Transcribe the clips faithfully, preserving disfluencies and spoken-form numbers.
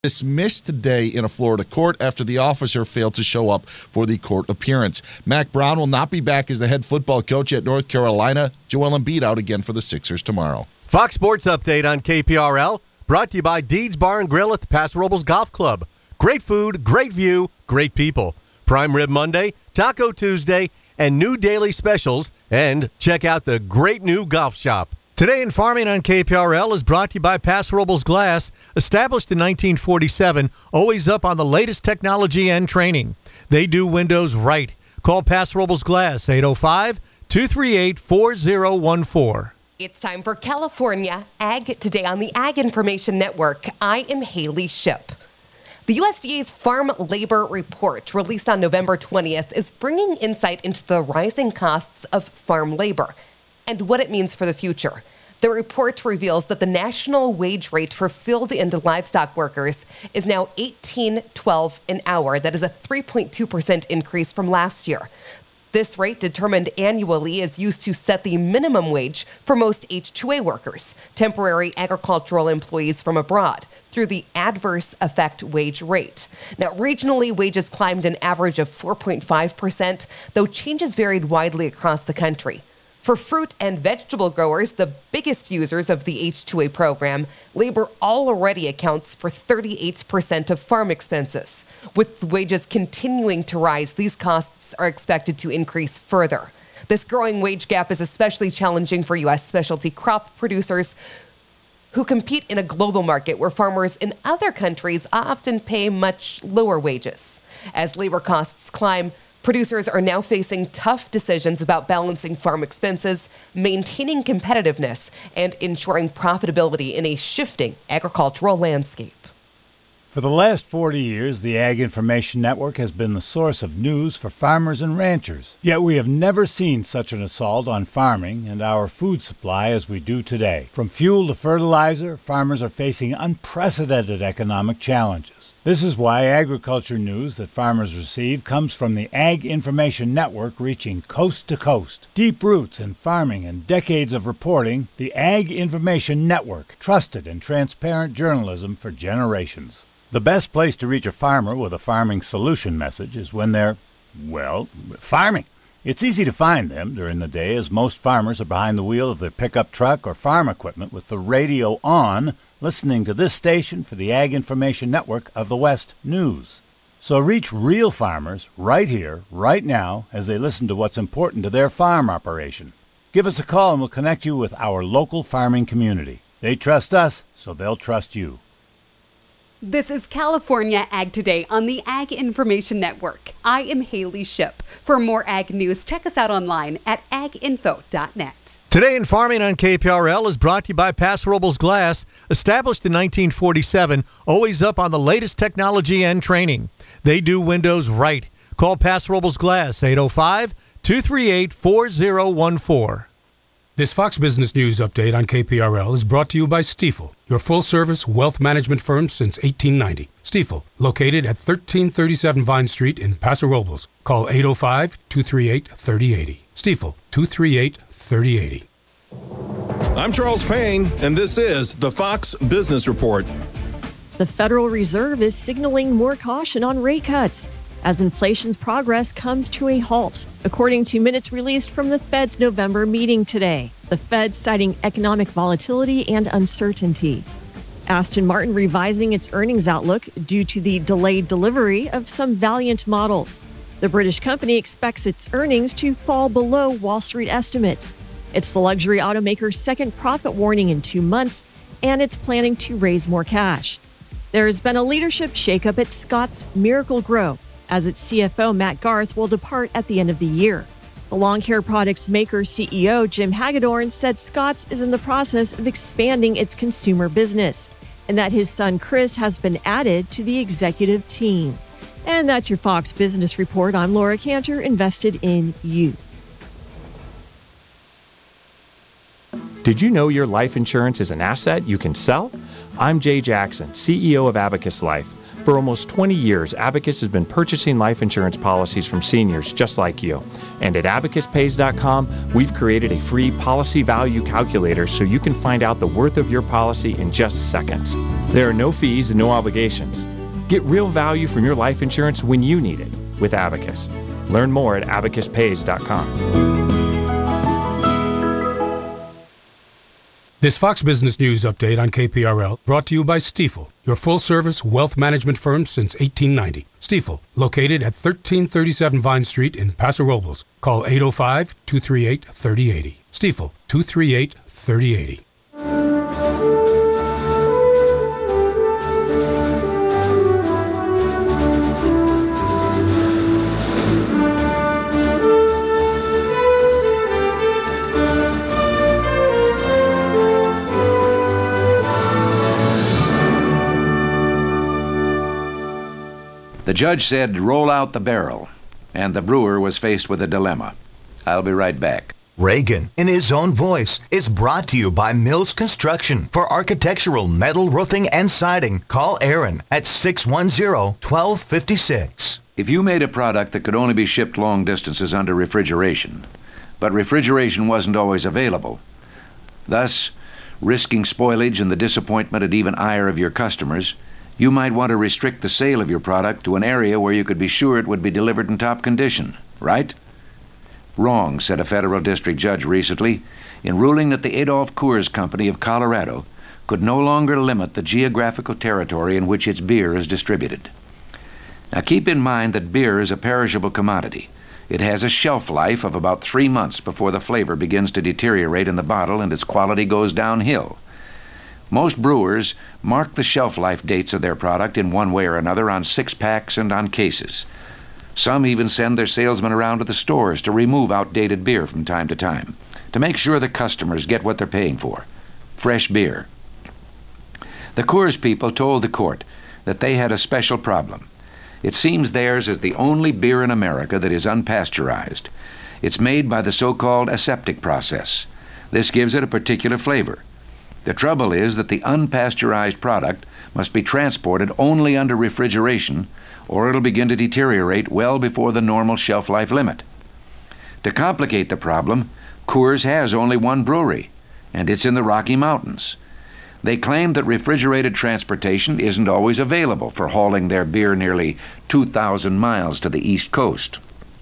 dismissed today in a Florida court after the officer failed to show up for the court appearance. Mack Brown will not be back as the head football coach at North Carolina. Joel Embiid out again for the Sixers tomorrow. Fox Sports Update on K P R L, brought to you by Deeds Bar and Grill at the Paso Robles Golf Club. Great food, great view, great people. Prime Rib Monday, Taco Tuesday, and new daily specials. And check out the great new golf shop. Today in Farming on K P R L is brought to you by Paso Robles Glass, established in nineteen forty-seven, always up on the latest technology and training. They do windows right. Call Paso Robles Glass, eight oh five, two three eight, four oh one four. It's time for California Ag Today on the Ag Information Network. I am Haley Ship. The U S D A's Farm Labor Report, released on November twentieth, is bringing insight into the rising costs of farm labor and what it means for the future. The report reveals that the national wage rate for field and livestock workers is now eighteen twelve an hour. That is a three point two percent increase from last year. This rate, determined annually, is used to set the minimum wage for most H two A workers, temporary agricultural employees from abroad, through the adverse effect wage rate. Now, regionally, wages climbed an average of four point five percent, though changes varied widely across the country. For fruit and vegetable growers, the biggest users of the H two A program, labor already accounts for thirty-eight percent of farm expenses. With wages continuing to rise, these costs are expected to increase further. This growing wage gap is especially challenging for U S specialty crop producers who compete in a global market where farmers in other countries often pay much lower wages. As labor costs climb, producers are now facing tough decisions about balancing farm expenses, maintaining competitiveness, and ensuring profitability in a shifting agricultural landscape. For the last forty years, the Ag Information Network has been the source of news for farmers and ranchers. Yet we have never seen such an assault on farming and our food supply as we do today. From fuel to fertilizer, farmers are facing unprecedented economic challenges. This is why agriculture news that farmers receive comes from the Ag Information Network, reaching coast to coast. Deep roots in farming and decades of reporting, the Ag Information Network, trusted and transparent journalism for generations. The best place to reach a farmer with a farming solution message is when they're, well, farming. It's easy to find them during the day, as most farmers are behind the wheel of their pickup truck or farm equipment with the radio on, listening to this station for the Ag Information Network of the West News. So reach real farmers right here, right now, as they listen to what's important to their farm operation. Give us a call and we'll connect you with our local farming community. They trust us, so they'll trust you. This is California Ag Today on the Ag Information Network. I am Haley Ship. For more ag news, check us out online at ag info dot net. Today in Farming on K P R L is brought to you by Paso Robles Glass, established in nineteen forty-seven, always up on the latest technology and training. They do windows right. Call Paso Robles Glass, eight oh five, two three eight, four oh one four. This Fox Business News update on K P R L is brought to you by Stifel, your full-service wealth management firm since eighteen ninety. Stifel, located at thirteen thirty-seven Vine Street in Paso Robles. Call eight oh five, two three eight, three oh eight oh. Stifel, two three eight, three oh eight oh. I'm Charles Payne, and this is the Fox Business Report. The Federal Reserve is signaling more caution on rate cuts as inflation's progress comes to a halt, according to minutes released from the Fed's November meeting today. The Fed citing economic volatility and uncertainty. Aston Martin revising its earnings outlook due to the delayed delivery of some Valiant models. The British company expects its earnings to fall below Wall Street estimates. It's the luxury automaker's second profit warning in two months, and it's planning to raise more cash. There's been a leadership shakeup at Scotts Miracle-Gro, as its C F O, Matt Garth, will depart at the end of the year. The lawn care products maker C E O, Jim Hagedorn, said Scotts is in the process of expanding its consumer business, and that his son Chris has been added to the executive team. And that's your Fox Business Report. I'm Laura Cantor, invested in you. Did you know your life insurance is an asset you can sell? I'm Jay Jackson, C E O of Abacus Life. For almost twenty years, Abacus has been purchasing life insurance policies from seniors just like you. And at abacus pays dot com, we've created a free policy value calculator so you can find out the worth of your policy in just seconds. There are no fees and no obligations. Get real value from your life insurance when you need it with Abacus. Learn more at abacus pays dot com. This Fox Business News update on K P R L brought to you by Stifel, your full-service wealth management firm since eighteen ninety. Stifel, located at thirteen thirty-seven Vine Street in Paso Robles. Call eight oh five, two three eight, three oh eight oh. Stifel, two three eight, three oh eight oh. The judge said, roll out the barrel, and the brewer was faced with a dilemma. I'll be right back. Reagan, in his own voice, is brought to you by Mills Construction. For architectural, metal, roofing, and siding, call Aaron at six one zero, one two five six. If you made a product that could only be shipped long distances under refrigeration, but refrigeration wasn't always available, thus risking spoilage and the disappointment and even ire of your customers, you might want to restrict the sale of your product to an area where you could be sure it would be delivered in top condition, right? Wrong, said a federal district judge recently in ruling that the Adolph Coors Company of Colorado could no longer limit the geographical territory in which its beer is distributed. Now keep in mind that beer is a perishable commodity. It has a shelf life of about three months before the flavor begins to deteriorate in the bottle and its quality goes downhill. Most brewers mark the shelf life dates of their product in one way or another on six-packs and on cases. Some even send their salesmen around to the stores to remove outdated beer from time to time, to make sure the customers get what they're paying for, fresh beer. The Coors people told the court that they had a special problem. It seems theirs is the only beer in America that is unpasteurized. It's made by the so-called aseptic process. This gives it a particular flavor. The trouble is that the unpasteurized product must be transported only under refrigeration, or it'll begin to deteriorate well before the normal shelf life limit. To complicate the problem, Coors has only one brewery, and it's in the Rocky Mountains. They claim that refrigerated transportation isn't always available for hauling their beer nearly two thousand miles to the East Coast.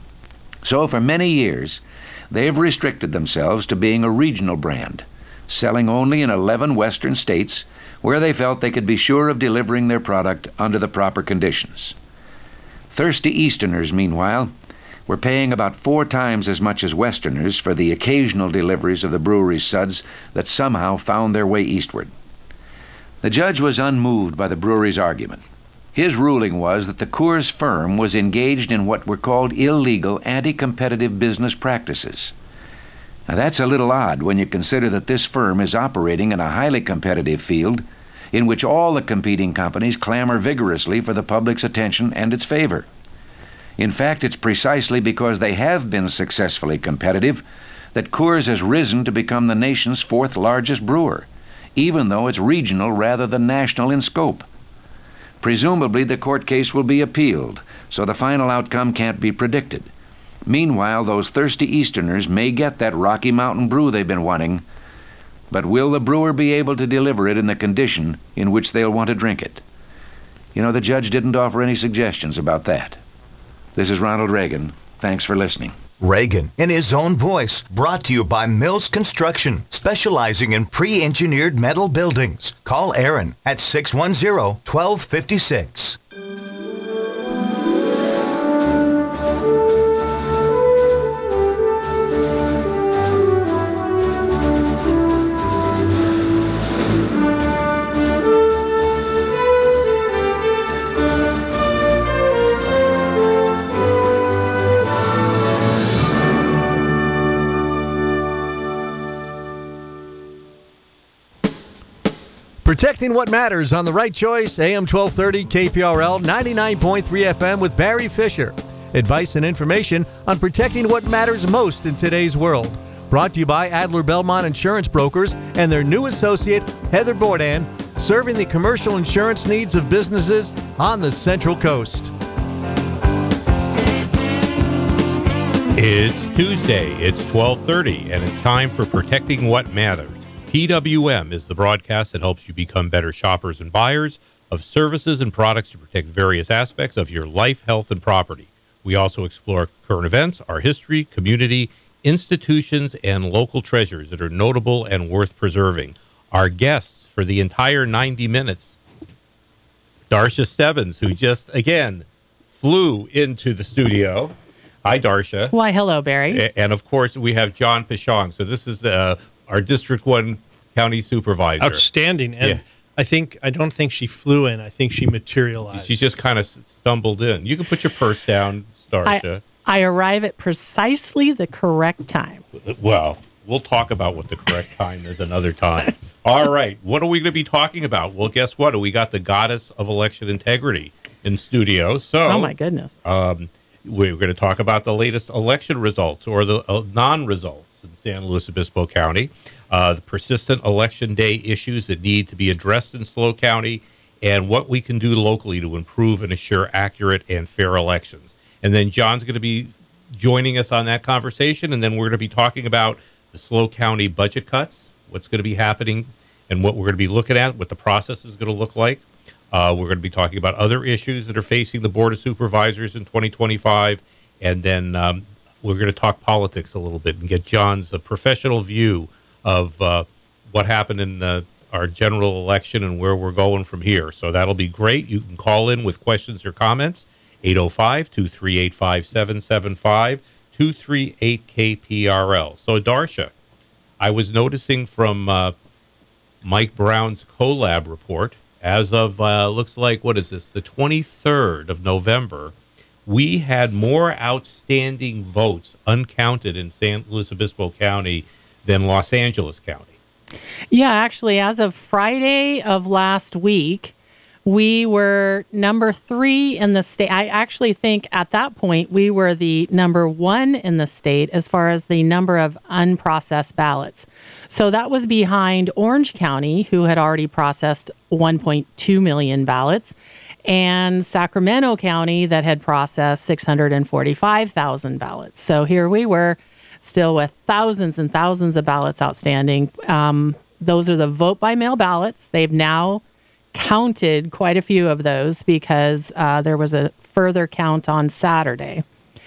So for many years, they've restricted themselves to being a regional brand, selling only in eleven western states where they felt they could be sure of delivering their product under the proper conditions. Thirsty Easterners, meanwhile, were paying about four times as much as Westerners for the occasional deliveries of the brewery's suds that somehow found their way eastward. The judge was unmoved by the brewery's argument. His ruling was that the Coors firm was engaged in what were called illegal anti-competitive business practices. Now that's a little odd when you consider that this firm is operating in a highly competitive field in which all the competing companies clamor vigorously for the public's attention and its favor. In fact, it's precisely because they have been successfully competitive that Coors has risen to become the nation's fourth largest brewer, even though it's regional rather than national in scope. Presumably, the court case will be appealed, so the final outcome can't be predicted. Meanwhile, those thirsty Easterners may get that Rocky Mountain brew they've been wanting, but will the brewer be able to deliver it in the condition in which they'll want to drink it? You know, the judge didn't offer any suggestions about that. This is Ronald Reagan. Thanks for listening. Reagan, in his own voice, brought to you by Mills Construction, specializing in pre-engineered metal buildings. Call Aaron at six one zero, one two five six. Protecting what matters on The Right Choice, A M twelve thirty, K P R L, ninety-nine point three F M with Barry Fisher. Advice and information on protecting what matters most in today's world. Brought to you by Adler Belmont Insurance Brokers and their new associate, Heather Bourdain, serving the commercial insurance needs of businesses on the Central Coast. It's Tuesday, it's twelve thirty, and it's time for Protecting What Matters. P W M is the broadcast that helps you become better shoppers and buyers of services and products to protect various aspects of your life, health, and property. We also explore current events, our history, community, institutions, and local treasures that are notable and worth preserving. Our guests for the entire ninety minutes, Darsha Stebbins, who just, again, flew into the studio. Hi, Darsha. Why, hello, Barry. And, of course, we have John Pichong. So this is uh, our District one County Supervisor. Outstanding. And yeah. I think I don't think she flew in. I think she materialized. She just kind of stumbled in. You can put your purse down, Darsha. I, I arrive at precisely the correct time. Well, we'll talk about what the correct time is another time. All right. What are we going to be talking about? Well, guess what? We got the goddess of election integrity in studio. So, oh, my goodness. Um, we're going to talk about the latest election results or the uh, non-results in San Luis Obispo County, uh, the persistent election day issues that need to be addressed in SLO County, and what we can do locally to improve and assure accurate and fair elections. And then John's going to be joining us on that conversation, and then we're going to be talking about the SLO County budget cuts, what's going to be happening, and what we're going to be looking at, what the process is going to look like. Uh, we're going to be talking about other issues that are facing the Board of Supervisors in twenty twenty-five, and then um, we're going to talk politics a little bit and get John's uh, professional view of uh, what happened in uh, our general election and where we're going from here. So that'll be great. You can call in with questions or comments, eight oh five, two three eight, five seven seven five, two three eight K P R L. So, Darsha, I was noticing from uh, Mike Brown's CoLab report, as of, uh, looks like, what is this, the twenty-third of November, we had more outstanding votes uncounted in San Luis Obispo County than Los Angeles County. Yeah, actually, as of Friday of last week, we were number three in the state. I actually think at that point we were the number one in the state as far as the number of unprocessed ballots. So that was behind Orange County, who had already processed one point two million ballots, and Sacramento County that had processed six hundred forty-five thousand ballots. So here we were still with thousands and thousands of ballots outstanding. Um, those are the vote by mail ballots. They've now counted quite a few of those because uh, there was a further count on Saturday.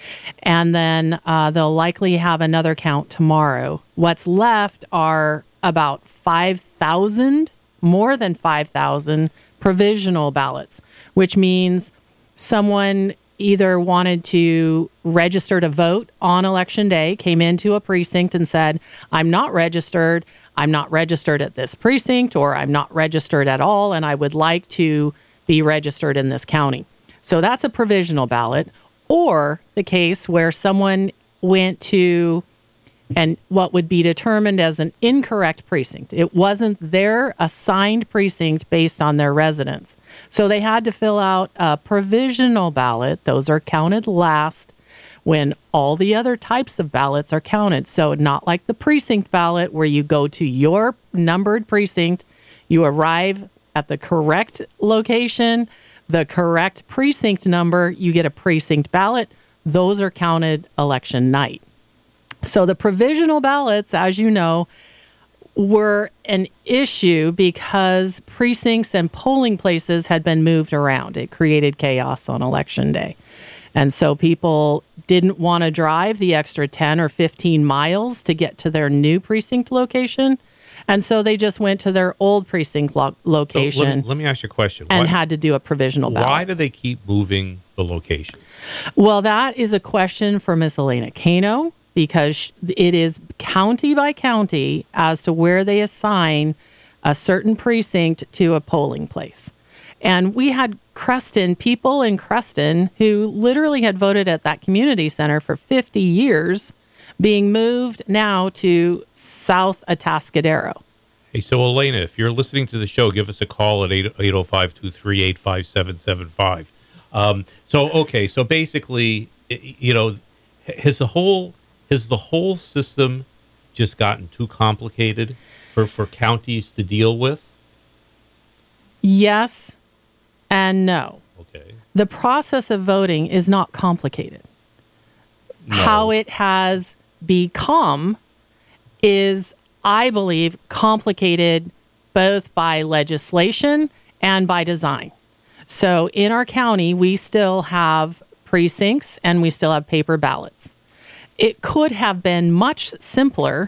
And then uh, they'll likely have another count tomorrow. What's left are about five thousand, more than five thousand provisional ballots, which means someone either wanted to register to vote on election day, came into a precinct and said, I'm not registered, I'm not registered at this precinct, or I'm not registered at all, and I would like to be registered in this county. So that's a provisional ballot. Or the case where someone went to and what would be determined as an incorrect precinct. It wasn't their assigned precinct based on their residence. So they had to fill out a provisional ballot. Those are counted last when all the other types of ballots are counted. So not like the precinct ballot where you go to your numbered precinct, you arrive at the correct location, the correct precinct number, you get a precinct ballot. Those are counted election night. So the provisional ballots, as you know, were an issue because precincts and polling places had been moved around. It created chaos on election day. And so people didn't want to drive the extra ten or fifteen miles to get to their new precinct location. And so they just went to their old precinct lo- location. So let, me, let me ask you a question. And why, had to do a provisional ballot. Why do they keep moving the locations? Well, that is a question for Miss Elena Cano, because it is county by county as to where they assign a certain precinct to a polling place. And we had Creston, people in Creston who literally had voted at that community center for fifty years, being moved now to South Atascadero. Hey, so Elena, if you're listening to the show, give us a call at eight oh five, two three eight, five seven seven five. Um, so, okay, so basically, you know, has the whole has the whole system just gotten too complicated for, for counties to deal with? Yes and no. Okay. The process of voting is not complicated. No. How it has become is, I believe, complicated both by legislation and by design. So in our county, we still have precincts and we still have paper ballots. It could have been much simpler,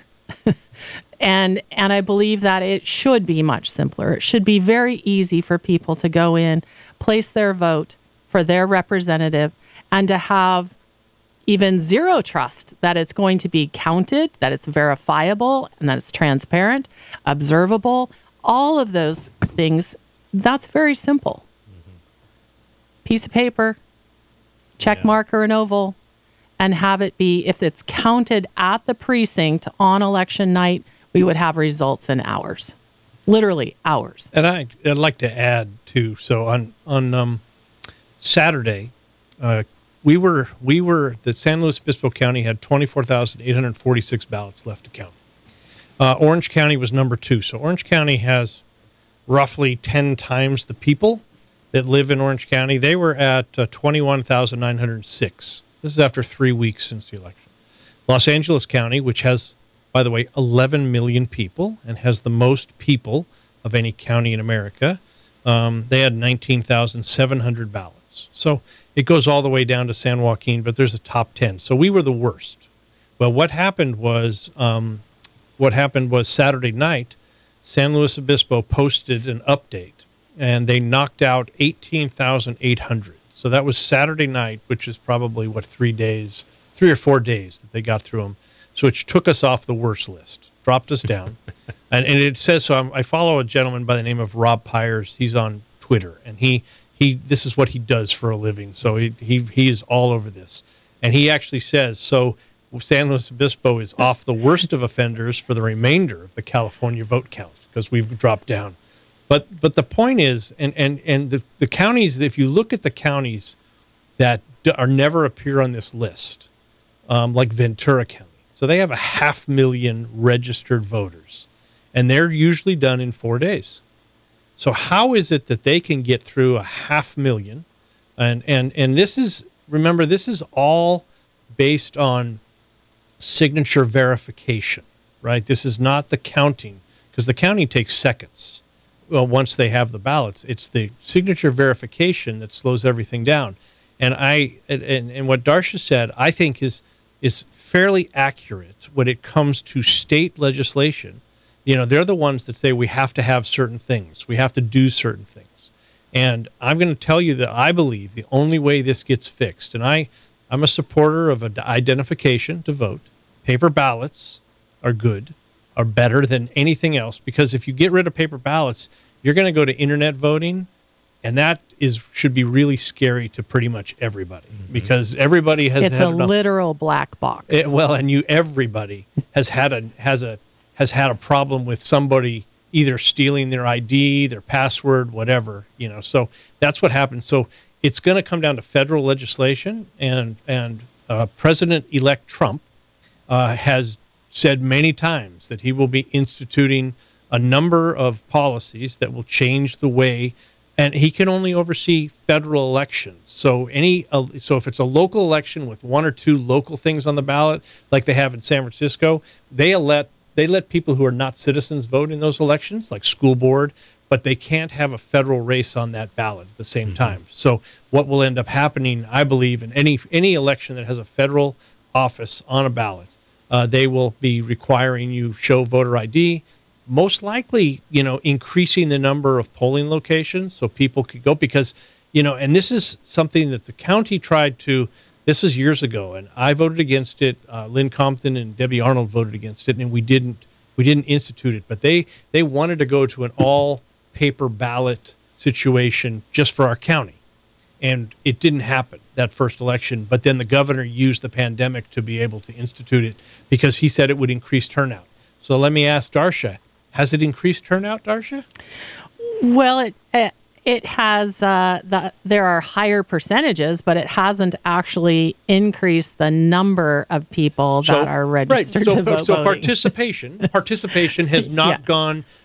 and and I believe that it should be much simpler. It should be very easy for people to go in, place their vote for their representative, and to have even zero trust that it's going to be counted, that it's verifiable, and that it's transparent, observable. All of those things, that's very simple. Mm-hmm. Piece of paper, check Yeah. mark or an oval, and have it be, if it's counted at the precinct on election night, we would have results in hours. Literally hours. And I, I'd like to add too. So on on um, Saturday, uh, we were we were the San Luis Obispo County had twenty-four thousand eight hundred forty-six ballots left to count. Uh, Orange County was number two. So Orange County has roughly ten times the people that live in Orange County. They were at uh, twenty-one thousand nine hundred six. This is after three weeks since the election. Los Angeles County, which has, by the way, eleven million people and has the most people of any county in America, um, they had nineteen thousand seven hundred ballots. So it goes all the way down to San Joaquin, but there's a top ten. So we were the worst. Well, what happened was, um, what happened was Saturday night, San Luis Obispo posted an update, and they knocked out eighteen thousand eight hundred. So that was Saturday night, which is probably, what, three days, three or four days that they got through them. So it took us off the worst list, dropped us down. and, and it says, so I'm, I follow a gentleman by the name of Rob Pyers. He's on Twitter, and he, he this is what he does for a living. So he, he, he is all over this. And he actually says, so San Luis Obispo is off the worst of offenders for the remainder of the California vote count because we've dropped down. But but the point is, and, and, and the, the counties, if you look at the counties that d- are never appear on this list, um, like Ventura County, so they have a half million registered voters, and they're usually done in four days. So how is it that they can get through a half million? And, and, and this is, remember, this is all based on signature verification, right? This is not the counting, because the counting takes seconds. Well, once they have the ballots, it's the signature verification that slows everything down. And I and, and what Darcia said, I think is is fairly accurate when it comes to state legislation. You know, they're the ones that say we have to have certain things, we have to do certain things. And I'm going to tell you that I believe the only way this gets fixed, and I, I'm a supporter of a identification to vote. Paper ballots are good. Are better than anything else, because if you get rid of paper ballots, you're going to go to internet voting, and that is should be really scary to pretty much everybody, mm-hmm. because everybody has it's had a literal black box. It, well, and you everybody has had a has a has had a problem with somebody either stealing their I D, their password, whatever, you know. So that's what happens. So it's going to come down to federal legislation, and and uh, President-elect Trump uh, has said many times that he will be instituting a number of policies that will change the way, and he can only oversee federal elections. So any, uh, so if it's a local election with one or two local things on the ballot, like they have in San Francisco, they let they let people who are not citizens vote in those elections, like school board, but they can't have a federal race on that ballot at the same mm-hmm. time. So what will end up happening, I believe, in any any election that has a federal office on a ballot, Uh, they will be requiring you show voter I D, most likely, you know, increasing the number of polling locations so people could go, because, you know, and this is something that the county tried to, this was years ago, and I voted against it. Uh, Lynn Compton and Debbie Arnold voted against it, and we didn't, we didn't institute it, but they, they wanted to go to an all paper ballot situation just for our county. And it didn't happen that first election. But then the governor used the pandemic to be able to institute it because he said it would increase turnout. So let me ask Darcia, has it increased turnout, Darcia? Well, it it, it has. Uh, the, there are higher percentages, but it hasn't actually increased the number of people that so, are registered right. so, to vote. So voting. participation, participation has not yeah. gone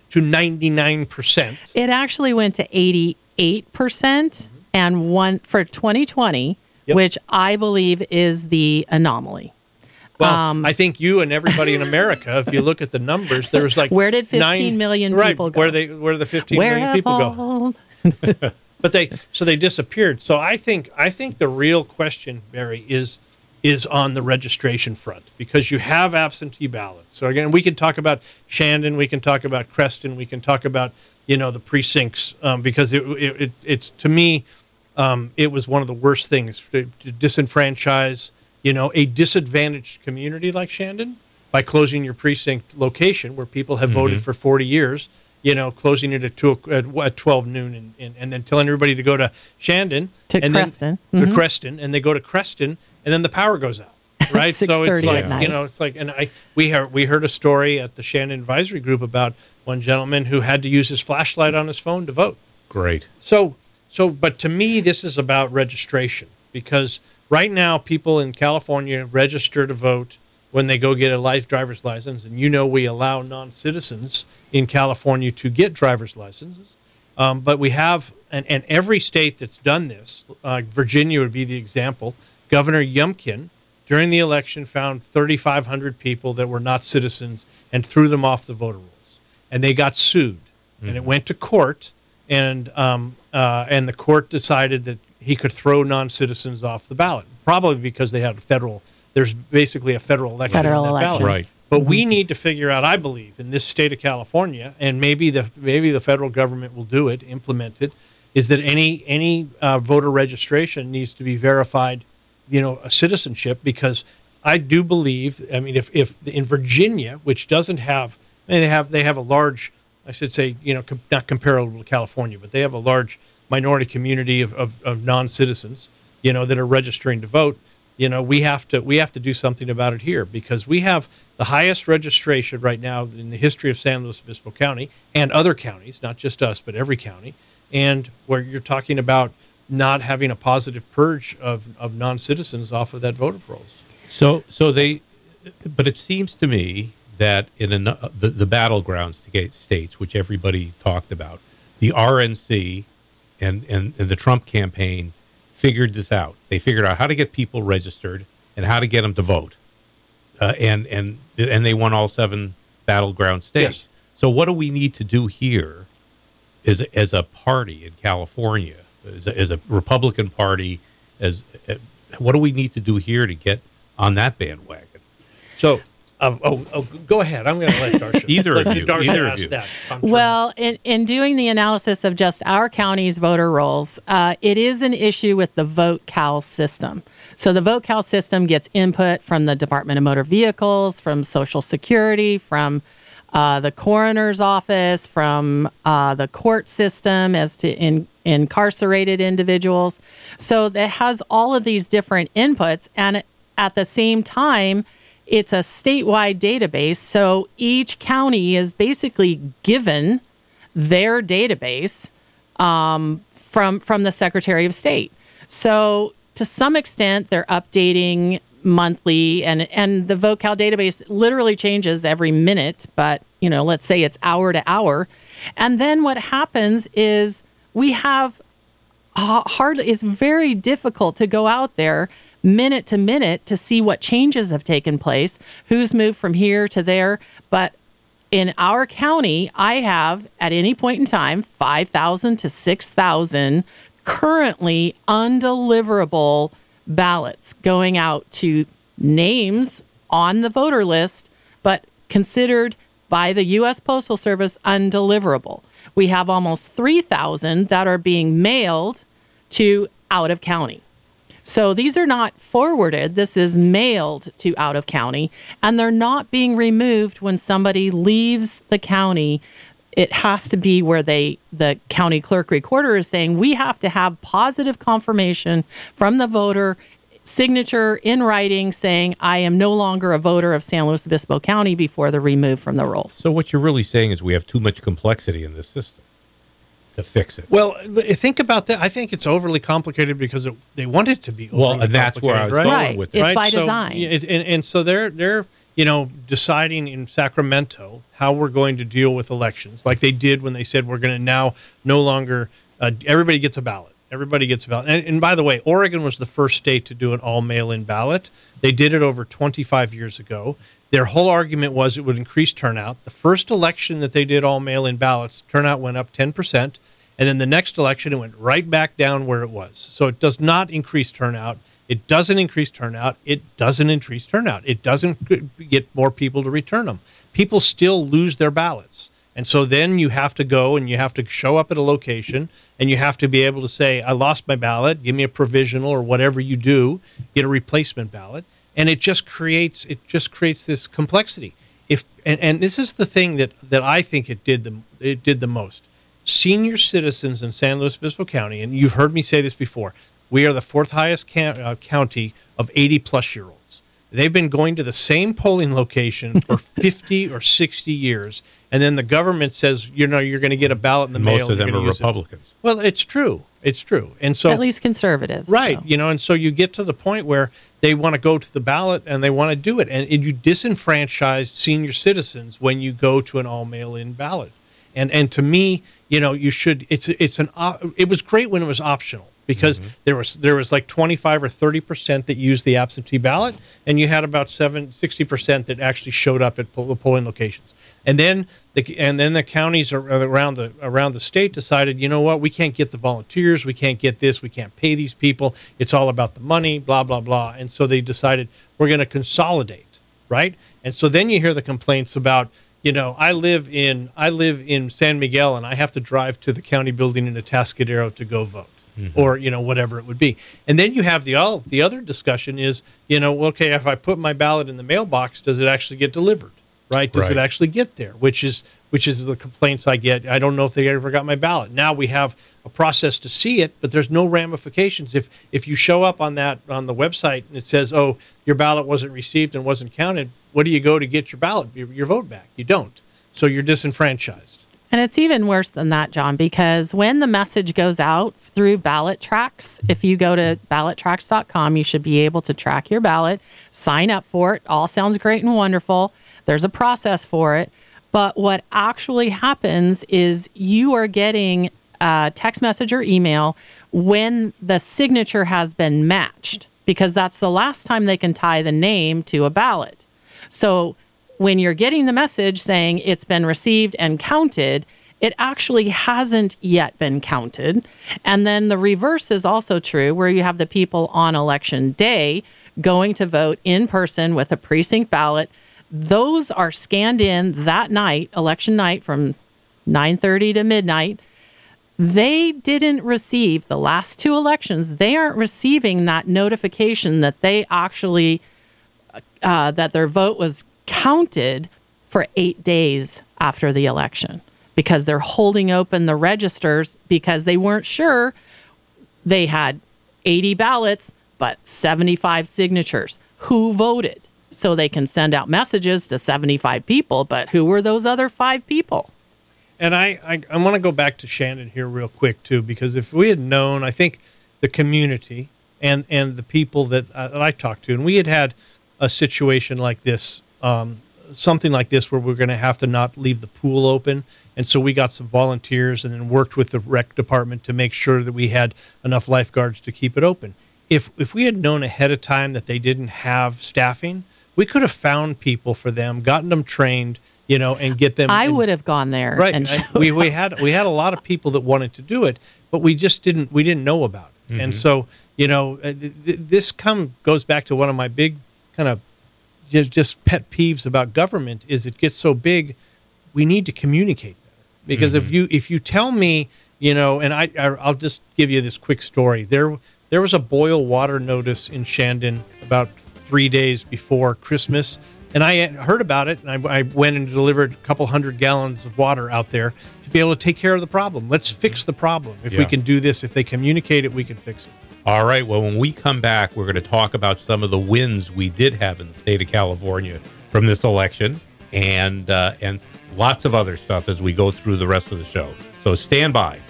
to ninety-nine percent. It actually went to eighty-eight percent mm-hmm. and one for twenty twenty, yep. which I believe is the anomaly. Well, um, I think you and everybody in America, if you look at the numbers, there was like where did fifteen nine, million right, people go? Where they where the fifteen where million people all... go? But they so they disappeared. So I think I think the real question, Barry, is is on the registration front, because you have absentee ballots. So again, we can talk about Shandon, we can talk about Creston, we can talk about you know the precincts um, because it, it, it it's to me um, it was one of the worst things to, to disenfranchise you know a disadvantaged community like Shandon by closing your precinct location where people have mm-hmm. voted for forty years. You know, closing it at two at, at twelve noon, and, and, and then telling everybody to go to Shandon to and Creston, then, mm-hmm. to Creston, and they go to Creston, and then the power goes out. Right, so it's like you know, it's like, and I we heard we heard a story at the Shandon Advisory Group about one gentleman who had to use his flashlight on his phone to vote. Great. So so, but to me, this is about registration, because right now people in California register to vote when they go get a life driver's license, and you know we allow non-citizens in California to get driver's licenses, um, but we have, and, and every state that's done this, uh, Virginia would be the example. Governor Youngkin, during the election, found thirty-five hundred people that were not citizens and threw them off the voter rolls, and they got sued, mm-hmm. and it went to court, and um, uh, and the court decided that he could throw non-citizens off the ballot, probably because they had a federal. There's basically a federal election federal on that election. ballot. Right. But we need to figure out, I believe, in this state of California, and maybe the maybe the federal government will do it, implement it, is that any any uh, voter registration needs to be verified, you know, a citizenship, because I do believe, I mean, if, if in Virginia, which doesn't have, I mean, they have they have a large, I should say, you know, com- not comparable to California, but they have a large minority community of, of, of non-citizens, you know, that are registering to vote. You know, we have to we have to do something about it here, because we have the highest registration right now in the history of San Luis Obispo County and other counties, not just us, but every county, and where you're talking about not having a positive purge of, of non-citizens off of that voter rolls. So, so they, but it seems to me that in an, uh, the, the battleground states, which everybody talked about, the R N C and, and, and the Trump campaign figured this out. They figured out how to get people registered and how to get them to vote, uh, and and and they won all seven battleground states. Yes. So what do we need to do here, as a, as a party in California, as a, as a Republican Party, as uh, what do we need to do here to get on that bandwagon? So. Uh, oh, oh, go ahead. I'm going to let Darcia. Either let of you. Darcia Either ask of you. That. Well, in, in doing the analysis of just our county's voter rolls, uh, it is an issue with the VoteCal system. So the VoteCal system gets input from the Department of Motor Vehicles, from Social Security, from uh, the coroner's office, from uh, the court system as to in, incarcerated individuals. So it has all of these different inputs, and at the same time, it's a statewide database, so each county is basically given their database um, from from the Secretary of State. So to some extent, they're updating monthly, and and the VoteCal database literally changes every minute. But you know, let's say it's hour to hour, and then what happens is we have uh, hardly. It's very difficult to go out there minute to minute to see what changes have taken place, who's moved from here to there. But in our county, I have at any point in time five thousand to six thousand currently undeliverable ballots going out to names on the voter list, but considered by the U S Postal Service undeliverable. We have almost three thousand that are being mailed to out of county. So these are not forwarded. This is mailed to out of county, and they're not being removed when somebody leaves the county. It has to be where they, the county clerk recorder is saying, we have to have positive confirmation from the voter signature in writing saying, I am no longer a voter of San Luis Obispo County before they're removed from the rolls. So what you're really saying is we have too much complexity in this system to fix it. Well, think about that. I think it's overly complicated because it, they want it to be overly well, and that's where I was right? going right. with it. It's right? by so, design. It, and, and so they're they're you know, deciding in Sacramento how we're going to deal with elections, like they did when they said we're going to now no longer, uh, everybody gets a ballot. Everybody gets a ballot. And, and by the way, Oregon was the first state to do an all mail-in ballot. They did it over twenty-five years ago. Their whole argument was it would increase turnout. The first election that they did all mail-in ballots, turnout went up ten percent. And then the next election, it went right back down where it was. So it does not increase turnout. It doesn't increase turnout. It doesn't increase turnout. It doesn't get more people to return them. People still lose their ballots. And so then you have to go and you have to show up at a location and you have to be able to say, I lost my ballot, give me a provisional or whatever you do, get a replacement ballot. And it just creates it just creates this complexity. If and, and this is the thing that, that I think it did the it did the most. Senior citizens in San Luis Obispo County, and you've heard me say this before, we are the fourth highest ca- uh, county of eighty plus year olds. They've been going to the same polling location for fifty or sixty years, and then the government says, you know, you're going to get a ballot in the Most mail. Most of them are use Republicans. It. Well, it's true. It's true. And so at least conservatives. Right. So. You know, and so you get to the point where they want to go to the ballot and they want to do it. And, and you disenfranchise senior citizens when you go to an all mail-in ballot. And and to me, you know, you should it's it's an it was great when it was optional. Because mm-hmm. there was there was like twenty-five or thirty percent that used the absentee ballot, and you had about seven, sixty percent that actually showed up at poll, polling locations. And then the and then the counties around the around the state decided, you know what, we can't get the volunteers, we can't get this, we can't pay these people. It's all about the money, blah blah blah. And so they decided we're going to consolidate, right? And so then you hear the complaints about, you know, I live in I live in San Miguel, and I have to drive to the county building in Atascadero to go vote. Mm-hmm. Or, you know, whatever it would be. And then you have the all the other discussion is, you know, okay, if I put my ballot in the mailbox, does it actually get delivered? Right? Does right. it actually get there? Which is which is the complaints I get. I don't know if they ever got my ballot. Now we have a process to see it, but there's no ramifications. If if you show up on that on the website and it says, oh, your ballot wasn't received and wasn't counted, what do you go to get your ballot, your, your vote back? You don't. So you're disenfranchised. And it's even worse than that, John, because when the message goes out through Ballot Tracks, if you go to ballot tracks dot com, you should be able to track your ballot, sign up for it. All sounds great and wonderful. There's a process for it. But what actually happens is you are getting a text message or email when the signature has been matched, because that's the last time they can tie the name to a ballot. So when you're getting the message saying it's been received and counted, it actually hasn't yet been counted. And then the reverse is also true, where you have the people on election day going to vote in person with a precinct ballot. Those are scanned in that night, election night, from nine thirty to midnight. They didn't receive the last two elections. They aren't receiving that notification that they actually, uh, that their vote was counted for eight days after the election, because they're holding open the registers because they weren't sure. They had eighty ballots, but seventy-five signatures. Who voted? So they can send out messages to seventy-five people, but who were those other five people? And I, I, I want to go back to Shandon here real quick, too, because if we had known, I think the community and, and the people that, uh, that I talked to, and we had had a situation like this, Um, something like this where we're going to have to not leave the pool open. And so we got some volunteers and then worked with the rec department to make sure that we had enough lifeguards to keep it open. If if we had known ahead of time that they didn't have staffing, we could have found people for them, gotten them trained, you know, and get them. I in, would have gone there. Right. And I, we we had we had a lot of people that wanted to do it, but we just didn't we didn't know about it. Mm-hmm. And so, you know, th- th- this come goes back to one of my big kind of Just, just pet peeves about government is it gets so big, we need to communicate better. Because mm-hmm. if you if you tell me, you know, and I, I I'll just give you this quick story. There there was a boil water notice in Shandon about three days before Christmas, and I heard about it, and I, I went and delivered a couple hundred gallons of water out there to be able to take care of the problem. Let's fix the problem. If yeah. we can do this, if they communicate it, we can fix it. All right. Well, when we come back, we're going to talk about some of the wins we did have in the state of California from this election, and uh, and lots of other stuff as we go through the rest of the show. So stand by.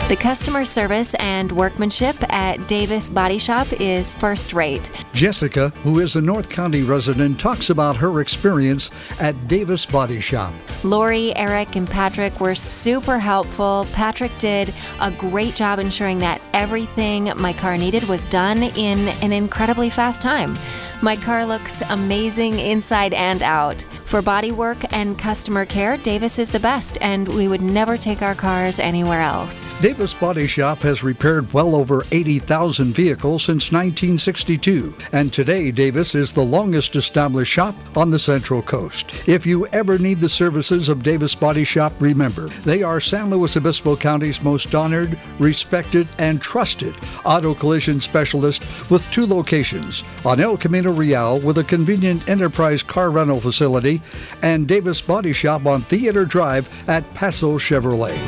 The customer service and workmanship at Davis Body Shop is first rate. Jessica, who is a North County resident, talks about her experience at Davis Body Shop. Lori, Eric, and Patrick were super helpful. Patrick did a great job ensuring that everything my car needed was done in an incredibly fast time. My car looks amazing inside and out. For body work and customer care, Davis is the best, and we would never take our cars anywhere else. Davis Body Shop has repaired well over eighty thousand vehicles since nineteen sixty-two, and today Davis is the longest established shop on the Central Coast. If you ever need the services of Davis Body Shop, remember, they are San Luis Obispo County's most honored, respected, and trusted auto collision specialist with two locations on El Camino Real with a convenient enterprise car rental facility and Davis Body Shop on Theater Drive at Paso Chevrolet.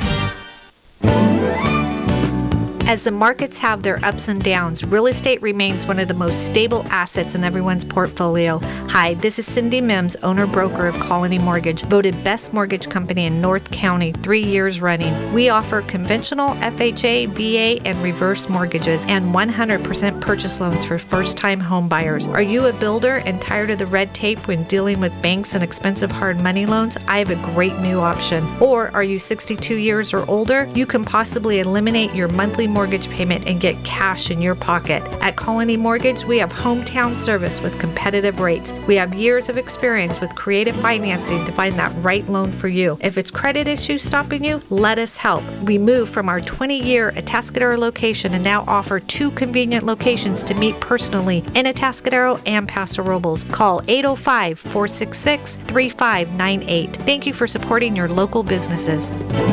As the markets have their ups and downs, real estate remains one of the most stable assets in everyone's portfolio. Hi, this is Cindy Mims, owner-broker of Colony Mortgage, voted best mortgage company in North County three years running. We offer conventional F H A, V A, and reverse mortgages and one hundred percent purchase loans for first-time home buyers. Are you a builder and tired of the red tape when dealing with banks and expensive hard money loans? I have a great new option. Or are you sixty-two years or older? You can possibly eliminate your monthly mortgage payment and get cash in your pocket. At Colony Mortgage, we have hometown service with competitive rates. We have years of experience with creative financing to find that right loan for you. If it's credit issues stopping you, let us help. We moved from our twenty-year Atascadero location and now offer two convenient locations to meet personally in Atascadero and Paso Robles. Call eight oh five, four six six, three five nine eight. Thank you for supporting your local businesses.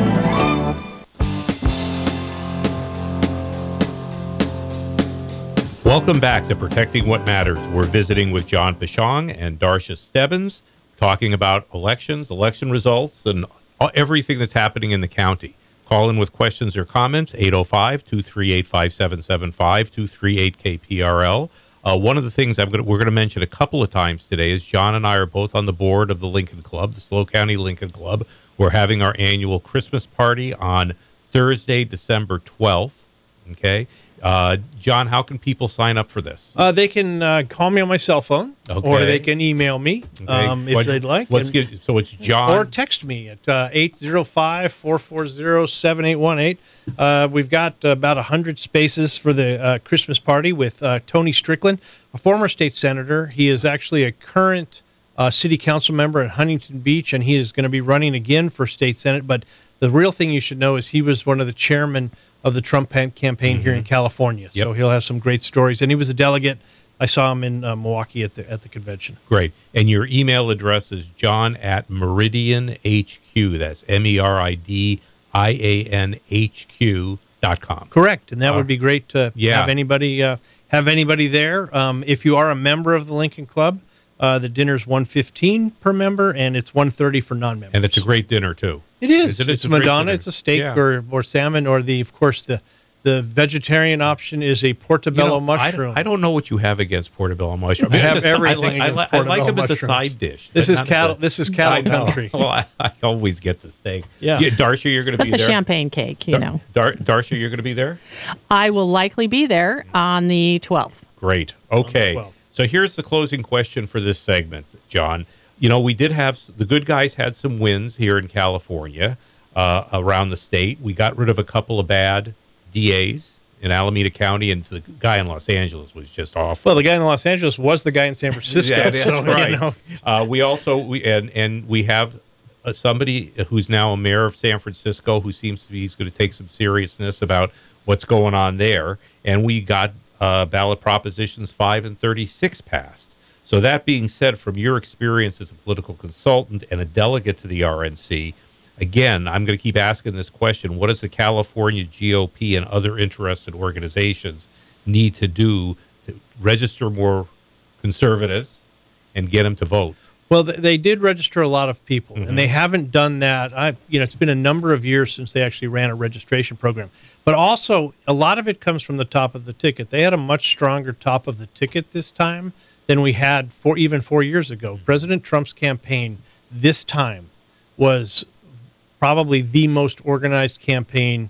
Welcome back to Protecting What Matters. We're visiting with John Pashong and Darcia Stebbins, talking about elections, election results, and everything that's happening in the county. Call in with questions or comments, eight oh five, two three eight, five seven seven five, two three eight K P R L. Uh, one of the things I'm gonna, we're going to mention a couple of times today is John and I are both on the board of the Lincoln Club, the SLO County Lincoln Club. We're having our annual Christmas party on Thursday, December twelfth, okay? Uh, John, how can people sign up for this? Uh, they can uh, call me on my cell phone, okay. or they can email me okay. um, if what, they'd like. Let's get, so it's John. Or text me at uh, eight oh five, four four zero, seven eight one eight. Uh, we've got uh, about one hundred spaces for the uh, Christmas party with uh, Tony Strickland, a former state senator. He is actually a current uh, city council member at Huntington Beach, and he is going to be running again for state senate. But the real thing you should know is he was one of the chairmen of the Trump campaign mm-hmm. here in California. Yep. So he'll have some great stories. And he was a delegate. I saw him in uh, Milwaukee at the at the convention. Great. And your email address is john at Meridian H Q. That's M E R I D I A N H Q dot com. Correct. And that uh, would be great to yeah. have anybody uh, have anybody there. Um, if you are a member of the Lincoln Club, uh, the dinner's one fifteen per member, and it's one thirty for non-members. And it's a great dinner, too. It is. It? It's, it's Madonna. It's a steak yeah. or, or salmon, or the of course the the vegetarian option is a portobello you know, mushroom. I don't, I don't know what you have against portobello mushroom. I have everything I, like, against I, like, I like them mushrooms. as a side dish. This is not cattle. A, this is cattle country. Well, I, I always get the steak. Yeah, yeah Darcia, you're going to be the there. The champagne cake, you know. Dar- Darcia, you're going to be there. I will likely be there on the twelfth. Great. Okay. So here's the closing question for this segment, John. You know, we did have the good guys had some wins here in California, uh, around the state. We got rid of a couple of bad D As in Alameda County, and the guy in Los Angeles was just awful. Well, the guy in Los Angeles was the guy in San Francisco. Yeah, that's so, right. You know. uh, we also we and and we have uh, somebody who's now a mayor of San Francisco who seems to be he's going to take some seriousness about what's going on there, and we got uh, ballot propositions five and thirty-six passed. So that being said, from your experience as a political consultant and a delegate to the R N C, again, I'm going to keep asking this question. What does the California G O P and other interested organizations need to do to register more conservatives and get them to vote? Well, they did register a lot of people, mm-hmm. and they haven't done that. I, you know, it's been a number of years since they actually ran a registration program. But also, a lot of it comes from the top of the ticket. They had a much stronger top of the ticket this time than we had for even four years ago. President Trump's campaign this time was probably the most organized campaign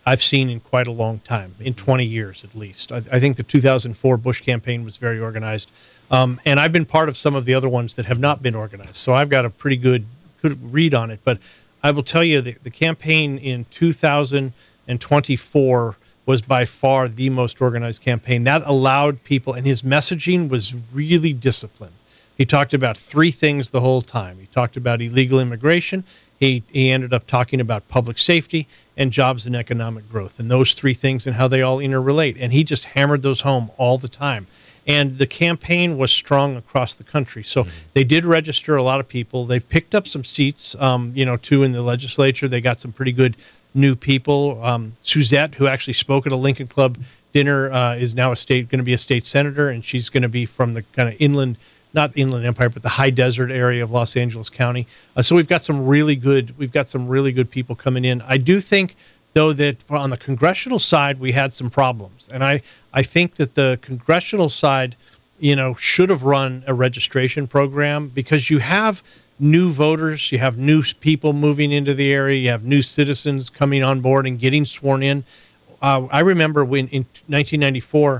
I've seen in quite a long time, in twenty years at least. I, I think the two thousand four Bush campaign was very organized. Um, and I've been part of some of the other ones that have not been organized. So I've got a pretty good, good read on it. But I will tell you, the, the campaign in two thousand twenty-four was by far the most organized campaign. That allowed people, and his messaging was really disciplined. He talked about three things the whole time. He talked about illegal immigration. He, he ended up talking about public safety and jobs and economic growth, and those three things and how they all interrelate. And he just hammered those home all the time. And the campaign was strong across the country. So mm-hmm. they did register a lot of people. They've picked up some seats, um, you know, too, in the legislature. They got some pretty good new people. Um, Suzette, who actually spoke at a Lincoln Club dinner, uh, is now a state going to be a state senator, and she's going to be from the kind of inland, not Inland Empire, but the high desert area of Los Angeles County. Uh, so we've got some really good, we've got some really good people coming in. I do think, though, that on the congressional side, we had some problems. And I, I think that the congressional side, you know, should have run a registration program, because you have new voters, you have new people moving into the area, you have new citizens coming on board and getting sworn in. Uh, I remember when in nineteen ninety-four,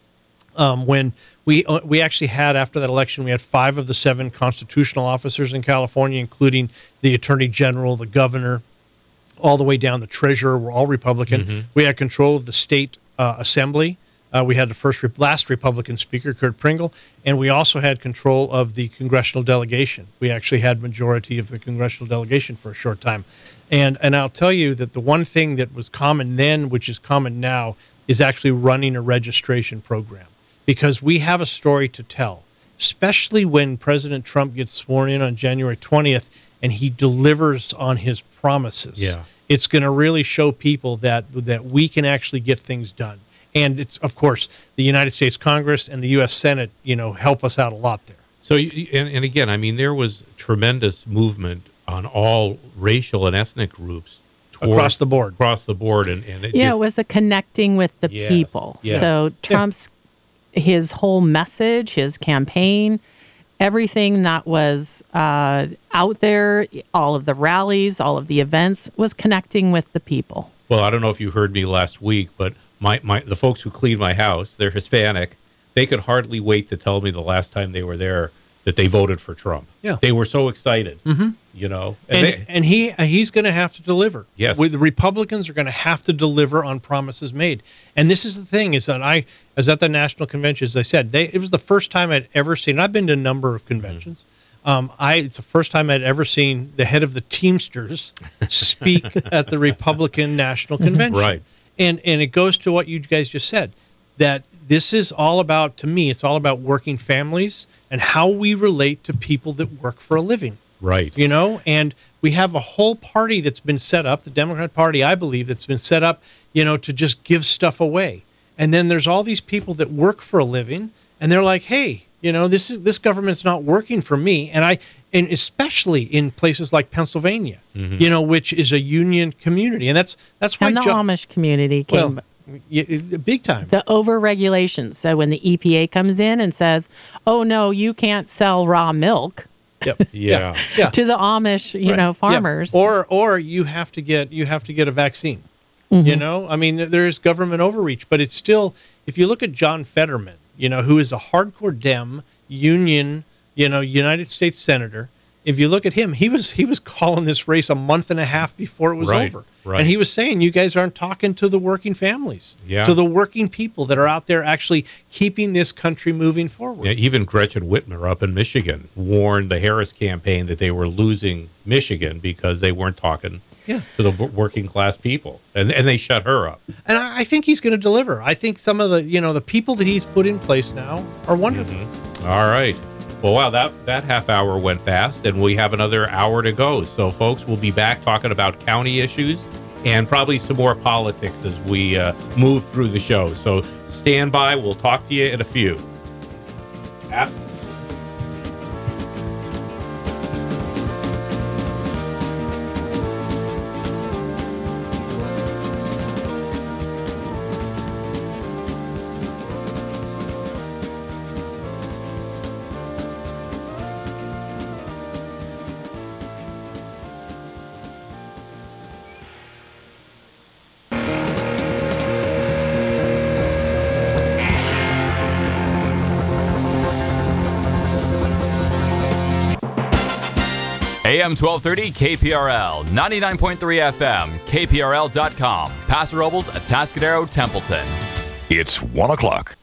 um, when we uh, we actually had, after that election, we had five of the seven constitutional officers in California, including the Attorney General, the governor, all the way down the treasurer, were all Republican. Mm-hmm. We had control of the state uh, assembly. Uh, we had the first, re- last Republican speaker, Kurt Pringle, and we also had control of the congressional delegation. We actually had majority of the congressional delegation for a short time. And and I'll tell you that the one thing that was common then, which is common now, is actually running a registration program, because we have a story to tell, especially when President Trump gets sworn in on January twentieth and he delivers on his promises. Yeah. It's going to really show people that that we can actually get things done. And it's, of course, the United States Congress and the U S Senate, you know, help us out a lot there. So, you, and, and again, I mean, there was tremendous movement on all racial and ethnic groups towards, across the board. Across the board, and, and it yeah, just, it was the connecting with the yes, people. yes. So Trump's his whole message, his campaign, everything that was uh, out there, all of the rallies, all of the events, was connecting with the people. Well, I don't know if you heard me last week, but my, my the folks who clean my house, they're Hispanic. They could hardly wait to tell me the last time they were there that they voted for Trump. Yeah. They were so excited, mm-hmm. you know. And, they, and he he's going to have to deliver. Yes. The Republicans are going to have to deliver on promises made. And this is the thing, is that I was at the national convention, as I said. They, it was the first time I'd ever seen, I've been to a number of conventions. Mm-hmm. Um, I It's the first time I'd ever seen the head of the Teamsters speak at the Republican National Convention. Right. And and it goes to what you guys just said, that this is all about, to me, it's all about working families and how we relate to people that work for a living. Right. You know, and we have a whole party that's been set up, the Democrat Party, I believe, that's been set up, you know, to just give stuff away. And then there's all these people that work for a living, and they're like, hey, you know, this is this government's not working for me. And I, and especially in places like Pennsylvania, mm-hmm. you know, which is a union community. And that's that's why and the jo- Amish community came. Well, yeah, big time. The over-regulations. So when the E P A comes in and says, oh, no, you can't sell raw milk. Yep. Yeah. yeah. To the Amish, you right. know, farmers. Yeah. Or or you have to get you have to get a vaccine. Mm-hmm. You know, I mean, there is government overreach, but it's still, if you look at John Fetterman, you know, who is a hardcore Dem, union, you know, United States senator. If you look at him, he was he was calling this race a month and a half before it was right, over. Right. And he was saying, you guys aren't talking to the working families, yeah. to the working people that are out there actually keeping this country moving forward. Yeah, even Gretchen Whitmer up in Michigan warned the Harris campaign that they were losing Michigan because they weren't talking yeah. to the working class people, and and they shut her up. And I, I think he's going to deliver. I think some of the you know the people that he's put in place now are wonderful. Mm-hmm. All right. Well, wow, that, that half hour went fast, and we have another hour to go. So, folks, we'll be back talking about county issues and probably some more politics as we uh, move through the show. So, stand by. We'll talk to you in a few. After- A M twelve thirty K P R L, ninety-nine point three F M, K P R L dot com, Paso Robles, Atascadero, Templeton. It's one o'clock.